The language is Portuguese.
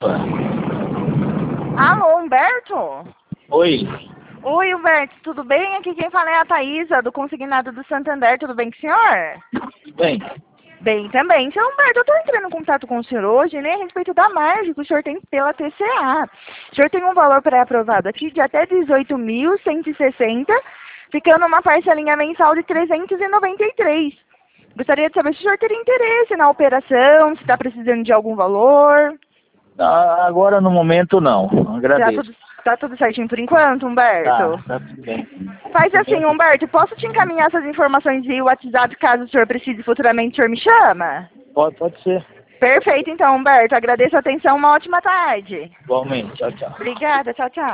Alô, Humberto? Oi, Oi, Humberto, tudo bem? Aqui quem fala é a Thaísa, do Consignado do Santander, tudo bem com o senhor? bem, Bem também. Seu Humberto, eu estou entrando em contato com o senhor hoje, né, a respeito da margem que o senhor tem pela TCA. O senhor tem um valor pré-aprovado aqui de até 18.160, ficando uma parcelinha mensal de 393. Gostaria de saber se o senhor teria interesse na operação, se está precisando de algum valor. agora no momento não, agradeço. Tá tudo certinho por enquanto, Humberto? Tá tudo bem. Faz assim, Humberto, posso te encaminhar essas informações via WhatsApp caso o senhor precise futuramente, o senhor me chama? Pode ser, Perfeito, então, Humberto. Agradeço a atenção, uma ótima tarde. igualmente, tchau, tchau. Obrigada, tchau, tchau.